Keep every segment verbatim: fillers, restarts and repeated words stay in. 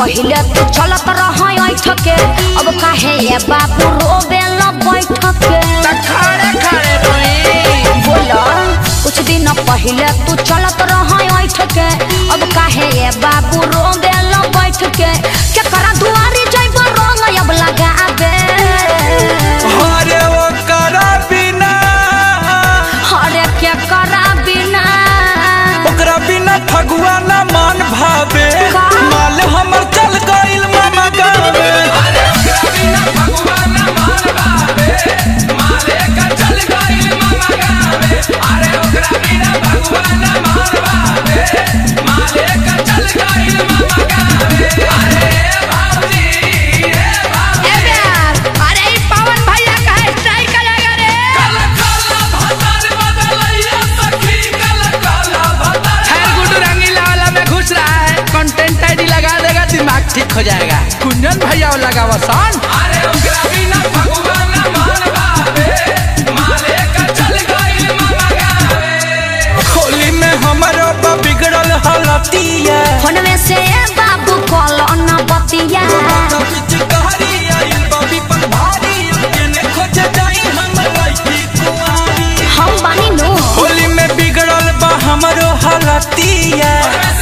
पहले तू चलत रहा ऐठ के अब काहे ये बाबू रोबे ल बैठ के खड़े खड़े रोई बोला कुछ दिन पहले तू चलत रहा ऐठ के अब काहे ये बाबू रोबे ल बैठ के के करा दुआरी जइबो रंग अब लगाबे अरे वो करा बिना अरे के करा बिना ओकरा बिना फगुआ ना मान भावे माल हमर चल गइल मामा गावे अरे ओकरा बिना फगुआ ना मान भावे माले का चल गइल मामा गावे अरे ओकरा बिना फगुआ ना मान भावे माले का चल गइल मामा गावे अरे भाभी रे भाभी ए यार अरे ई पवन भैया का स्ट्राइक करेगा रे काला काला भतार बदलैया सखी काला काला भतार खैर गुड्डू रंगीला वाला में घुस रहा है कंटेंट आईडी लगा देगा दिमाग ठीक हो जाएगा कुंजन भैया लगा वसान अरे ओकरा बिना फगुआ ना मान भावे माले का चल गइल मामा गावे होली में हमरो बा बिगड़ल हालतिया फोन में से बाबू कॉल न बतिया बीच कहरी आइल बाबी पर भारी केने खोज जाई हम लइकी कुआरी हम बानी नो होली में बिगड़ल बा हमरो हालतिया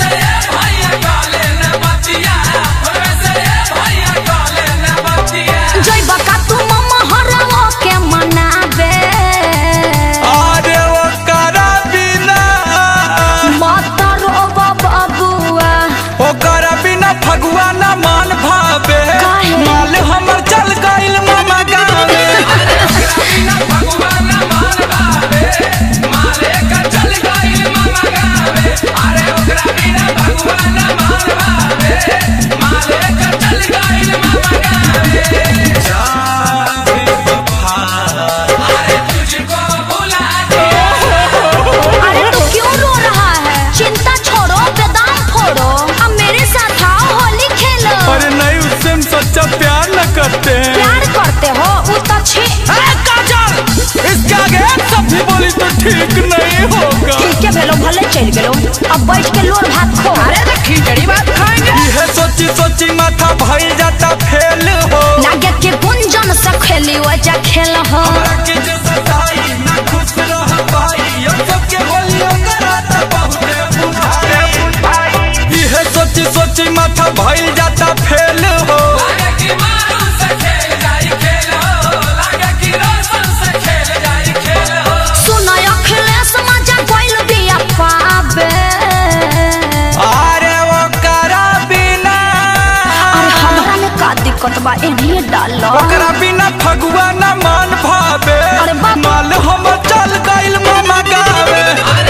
जय बका तू मम्मा हरवा के मनाबे अरे वो करा बिना मत रो बबुआ ओकरा बिना फगुआ ना मान भावे काहे? माल हमर चल गइल मामा गावे ओकरा बिना फगुआ ना मान भावे माले का चल गइल मामा गावे अरे ओकरा बिना फगुआ ना मान भावे माले का चल गइल मामा गावे जावे वफा अरे तुझको भुला दिया अरे तू क्यों रो रहा है चिंता छोड़ो बेदाम फोड़ो अब मेरे साथ आओ होली खेलो अरे नहीं उससे हम सच्चा प्यार न करते हैं प्यार करते हो वो तो छी काजल इसके आगे सब भी बोली तो ठीक नहीं होगा ठीक है भेलो भले चल गेलो अब बैठ के लोर भात खो अरे तो खिचड़ी बात खाएंगे यह सोची सोची माथा भइल जाता फेल हो लागे कि गुंजन से खेली वजह खेल हो हमरा के जो सताई ना खुश रह पाई अब सबके होलियों कराता बहुते बुझाई यह सोची सोची माथा भइल जाता फेल हो लागे कि मारू से खेल जाई खेल हो लागे कि रोशन से खेल जाई खेल हो सुनो अखिलेश मजा कोइल दिया पाबे अरे वो करा बिना अरे हमरा में का दिक्कत बा इन्हीं डालो ओकरा बिना फगुआ ना मान भावे अरे बाप। माल हम चल गइल मामा गावे